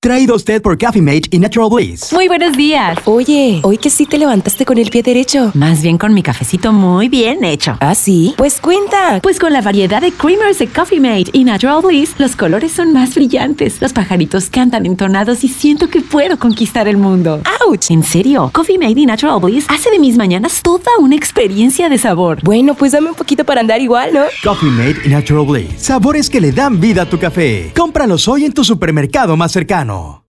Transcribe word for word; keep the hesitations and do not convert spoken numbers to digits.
Traído a usted por Coffee Mate y Natural Bliss. Muy buenos días. Oye, hoy que sí te levantaste con el pie derecho. Más bien con mi cafecito muy bien hecho. ¿Ah, sí? Pues cuenta. Pues con la variedad de creamers de Coffee Mate y Natural Bliss, los colores son más brillantes, los pajaritos cantan entonados y siento que puedo conquistar el mundo. ¡Auch! En serio, Coffee Mate y Natural Bliss hace de mis mañanas toda una experiencia de sabor. Bueno, pues dame un poquito para andar igual, ¿no? Coffee Mate y Natural Bliss. Sabores que le dan vida a tu café. Cómpralos hoy en tu supermercado más cercano.